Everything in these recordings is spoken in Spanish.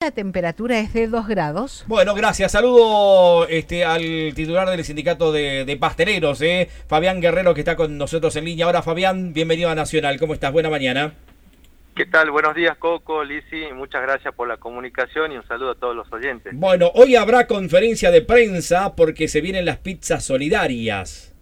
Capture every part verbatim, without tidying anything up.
la temperatura es de dos grados. Bueno, gracias. Saludo este, al titular del sindicato de, de pasteleros, eh, Fabián Guerrero, que está con nosotros en línea. Ahora, Fabián, bienvenido a Nacional. ¿Cómo estás? Buena mañana. ¿Qué tal? Buenos días, Coco, Lisi. Muchas gracias por la comunicación y un saludo a todos los oyentes. Bueno, hoy habrá conferencia de prensa porque se vienen las pizzas solidarias.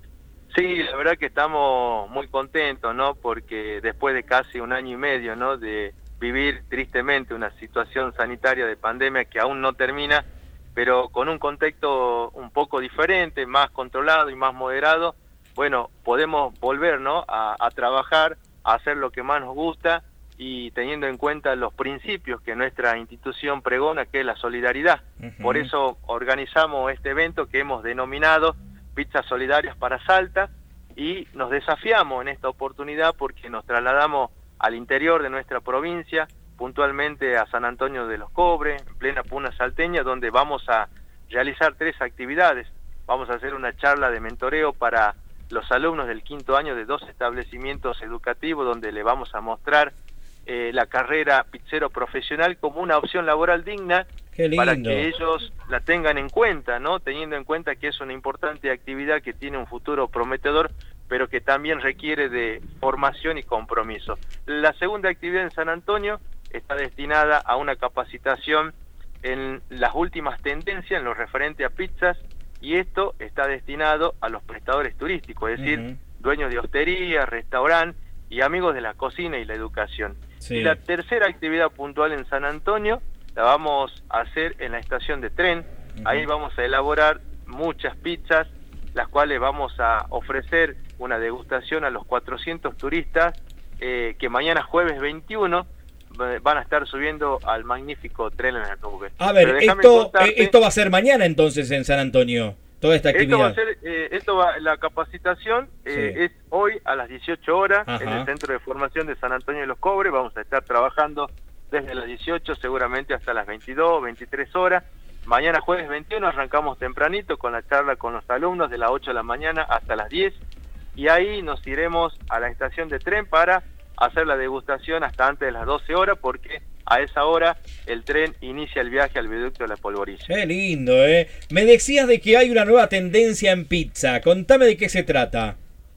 Sí, la verdad que estamos muy contentos, ¿no? Porque después de casi un año y medio, ¿no? De vivir tristemente una situación sanitaria de pandemia que aún no termina, pero con un contexto un poco diferente, más controlado y más moderado, bueno, podemos volver, ¿no? a, a trabajar, a hacer lo que más nos gusta y teniendo en cuenta los principios que nuestra institución pregona, que es la solidaridad. Uh-huh. Por eso organizamos este evento que hemos denominado Pizzas Solidarias para Salta y nos desafiamos en esta oportunidad porque nos trasladamos al interior de nuestra provincia, puntualmente a San Antonio de los Cobres, en plena puna salteña, donde vamos a realizar tres actividades. Vamos a hacer una charla de mentoreo para los alumnos del quinto año de dos establecimientos educativos, donde le vamos a mostrar eh, la carrera pizzero profesional como una opción laboral digna para que ellos la tengan en cuenta, ¿no? Teniendo en cuenta que es una importante actividad que tiene un futuro prometedor, pero que también requiere de formación y compromiso. La segunda actividad en San Antonio está destinada a una capacitación en las últimas tendencias en lo referente a pizzas, y esto está destinado a los prestadores turísticos, es decir, uh-huh. dueños de hostería, restaurante y amigos de la cocina y la educación. Sí. Y la tercera actividad puntual en San Antonio la vamos a hacer en la estación de tren. Uh-huh. Ahí vamos a elaborar muchas pizzas, las cuales vamos a ofrecer una degustación a los cuatrocientos turistas eh, que mañana jueves veintiuno van a estar subiendo al magnífico tren en la nube. A ver, esto, contarte, esto va a ser mañana entonces en San Antonio, toda esta actividad. Esto va a ser, eh, esto va, la capacitación eh, sí. es hoy a las dieciocho horas. Ajá. En el Centro de Formación de San Antonio de los Cobres. Vamos a estar trabajando desde las dieciocho seguramente hasta las veintidós, veintitrés horas. Mañana jueves veintiuno arrancamos tempranito con la charla con los alumnos de las ocho de la mañana hasta las diez, y ahí nos iremos a la estación de tren para hacer la degustación hasta antes de las doce horas, porque a esa hora el tren inicia el viaje al viaducto de la Polvorilla. Qué lindo, ¿eh? Me decías de que hay una nueva tendencia en pizza. Contame de qué se trata.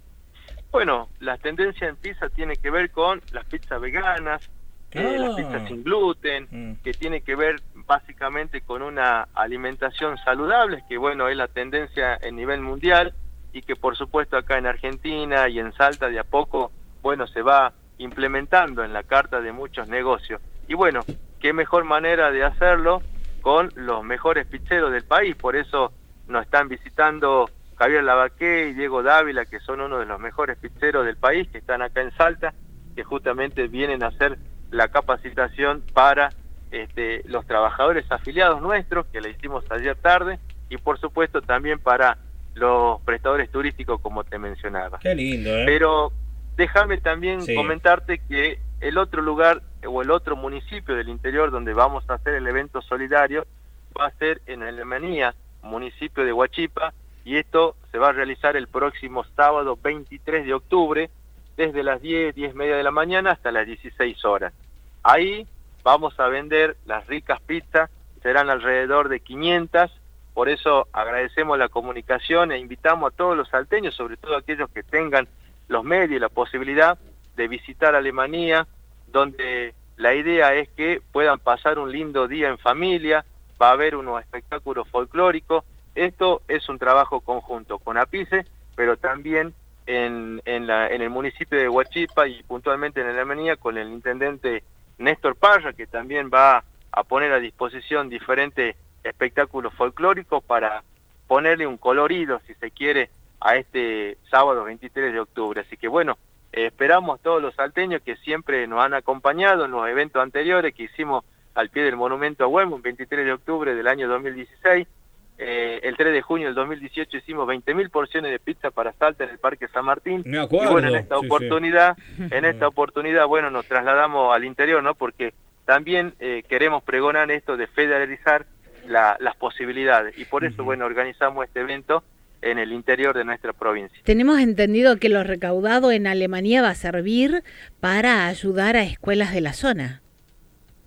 Bueno, la tendencia en pizza tiene que ver con las pizzas veganas, ah. eh, las pizzas sin gluten, mm. que tiene que ver básicamente con una alimentación saludable, que bueno, es la tendencia en nivel mundial y que por supuesto acá en Argentina y en Salta de a poco, bueno, se va implementando en la carta de muchos negocios. Y bueno, qué mejor manera de hacerlo con los mejores pizzeros del país. Por eso nos están visitando Javier Lavaqué y Diego Dávila, que son uno de los mejores pizzeros del país, que están acá en Salta, que justamente vienen a hacer la capacitación para este, los trabajadores afiliados nuestros, que la hicimos ayer tarde, y por supuesto también para los prestadores turísticos, como te mencionaba. Qué lindo, ¿eh? Pero déjame también sí. comentarte que el otro lugar o el otro municipio del interior donde vamos a hacer el evento solidario va a ser en Alemania, municipio de Huachipa, y esto se va a realizar el próximo sábado veintitrés de octubre, desde las diez, diez y media de la mañana hasta las dieciséis horas. Ahí vamos a vender las ricas pizzas, serán alrededor de quinientas, por eso agradecemos la comunicación e invitamos a todos los salteños, sobre todo aquellos que tengan los medios y la posibilidad de visitar Alemania, donde la idea es que puedan pasar un lindo día en familia, va a haber unos espectáculos folclóricos. Esto es un trabajo conjunto con APICE, pero también en, en, la, en el municipio de Huachipa y puntualmente en Alemania con el intendente Néstor Parra, que también va a poner a disposición diferentes espectáculos folclóricos para ponerle un colorido, si se quiere, a este sábado veintitrés de octubre. Así que bueno, eh, esperamos a todos los salteños que siempre nos han acompañado en los eventos anteriores que hicimos al pie del Monumento a Güemes, veintitrés de octubre del año dos mil dieciséis. Eh, el tres de junio del dos mil dieciocho hicimos veinte mil porciones de pizza para Salta en el Parque San Martín. Me acuerdo. Y bueno, en esta sí, oportunidad, sí. en esta oportunidad, bueno, nos trasladamos al interior, ¿no? Porque también eh, queremos pregonar esto de federalizar la, las posibilidades. Y por eso, uh-huh. bueno, organizamos este evento en el interior de nuestra provincia. Tenemos entendido que lo recaudado en Alemania va a servir para ayudar a escuelas de la zona.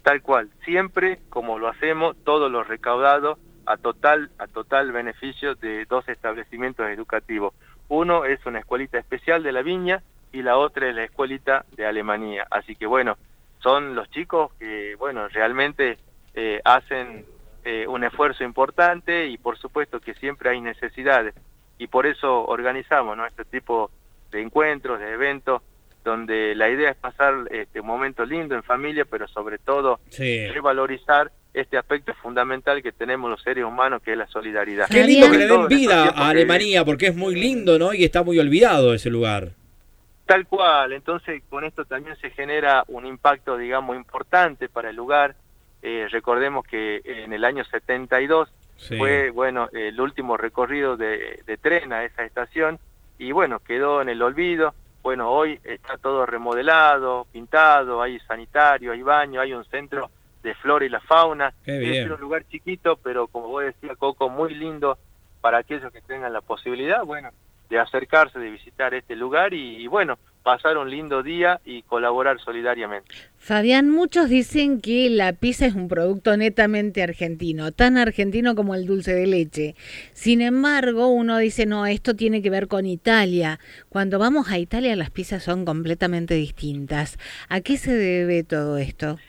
tal cual, siempre como lo hacemos, todo lo recaudado a total, a total beneficio de dos establecimientos educativos. Uno es una escuelita especial de la Viña y la otra es la escuelita de Alemania. Así que bueno, son los chicos que bueno realmente eh, hacen eh, un esfuerzo importante y por supuesto que siempre hay necesidades y por eso organizamos, ¿no?, este tipo de encuentros, de eventos, donde la idea es pasar este, un momento lindo en familia, pero sobre todo sí. revalorizar este aspecto fundamental que tenemos los seres humanos, que es la solidaridad. Qué lindo que le den Todo en vida estos tiempos a que- Alemania, porque es muy lindo, ¿no? Y está muy olvidado ese lugar. Tal cual, entonces con esto también se genera un impacto, digamos, importante para el lugar. Eh, recordemos que en el año setenta y dos Sí. fue, bueno, el último recorrido de, de tren a esa estación y bueno, quedó en el olvido. Bueno, hoy está todo remodelado, pintado, hay sanitario, hay baño, hay un centro de flora y la fauna. Qué Es bien. un lugar chiquito, pero como vos decías, Coco, muy lindo para aquellos que tengan la posibilidad, bueno, de acercarse, de visitar este lugar y, y bueno, pasar un lindo día y colaborar solidariamente. Fabián, muchos dicen que la pizza es un producto netamente argentino, tan argentino como el dulce de leche. Sin embargo, uno dice, no, esto tiene que ver con Italia. Cuando vamos a Italia, las pizzas son completamente distintas. ¿A qué se debe todo esto?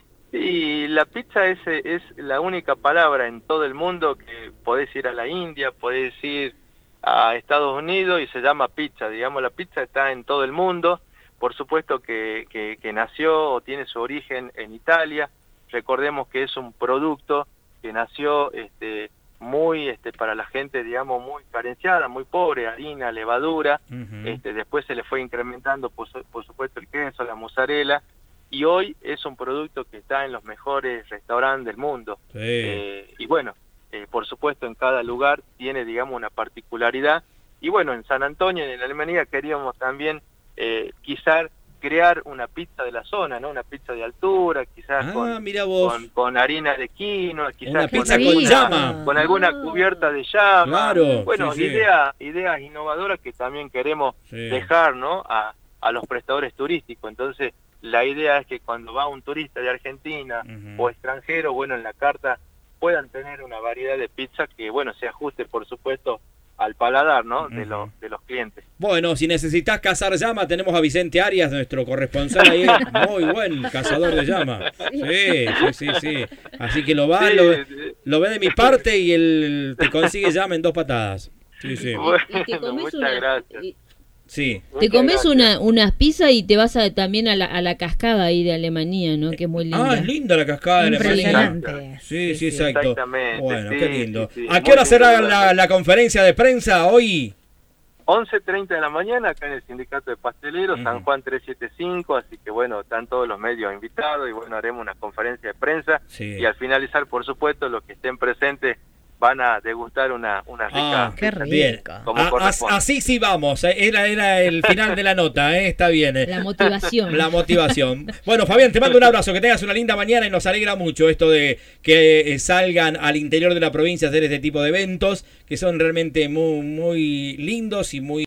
Y la pizza es, es la única palabra en todo el mundo que podés ir a la India, podés ir a Estados Unidos y se llama pizza. Digamos, la pizza está en todo el mundo. Por supuesto que, que, que nació o tiene su origen en Italia. Recordemos que es un producto que nació este, muy este, para la gente, digamos, muy carenciada, muy pobre, harina, levadura. Uh-huh. Este, después se le fue incrementando, por, su- por supuesto, el queso, la mozzarella. Y hoy es un producto que está en los mejores restaurantes del mundo. Sí. Eh, y bueno, eh, por supuesto en cada lugar tiene, digamos, una particularidad. Y bueno, en San Antonio, en Alemania, queríamos también eh, quizás crear una pizza de la zona, ¿no? Una pizza de altura, quizás Ah, con, mira vos. con, con harina de quinoa, quizás Una con, pizza con alguna, llama. con alguna Ah. cubierta de llama. Claro, Bueno, sí, sí. idea, ideas innovadoras que también queremos Sí. dejar, ¿no?, a, a los prestadores turísticos. Entonces, la idea es que cuando va un turista de Argentina Ujú. o extranjero, bueno, en la carta puedan tener una variedad de pizza que, bueno, se ajuste, por supuesto, al paladar, ¿no?, de, Ujú. los, de los clientes. Bueno, si necesitas cazar llama, tenemos a Vicente Arias, nuestro corresponsal ahí, muy buen cazador de llama. Sí, sí, sí, sí. Así que lo va, Sí, lo, eh, lo ve de mi parte y él te consigue llama en dos patadas. Sí, sí. Bueno, Y te comes muchas una, gracias. y- Sí. te muchas comes gracias. una, unas pizzas y te vas a, también a la, a la cascada ahí de Alemania, ¿no? Que es muy linda. Ah, es linda la cascada de la Impresionante. Sí, sí, exacto. Exactamente, Bueno, sí, qué lindo. sí, sí. ¿A qué Muy hora lindo será lugar. la, la conferencia de prensa hoy? once treinta de la mañana acá en el Sindicato de Pasteleros, Ujú. San Juan trescientos setenta y cinco, así que bueno, están todos los medios invitados y bueno, haremos una conferencia de prensa Sí. y al finalizar, por supuesto, los que estén presentes van a degustar una, una rica Ah, Qué pizza. bien. rico. Como A- as- corresponde. así sí vamos. eh, Era, era el final de la nota, ¿eh? Está bien. eh. La motivación. La motivación. Bueno, Fabián, te mando un abrazo, que tengas una linda mañana y nos alegra mucho esto de que eh, salgan al interior de la provincia a hacer este tipo de eventos que son realmente muy, muy lindos y muy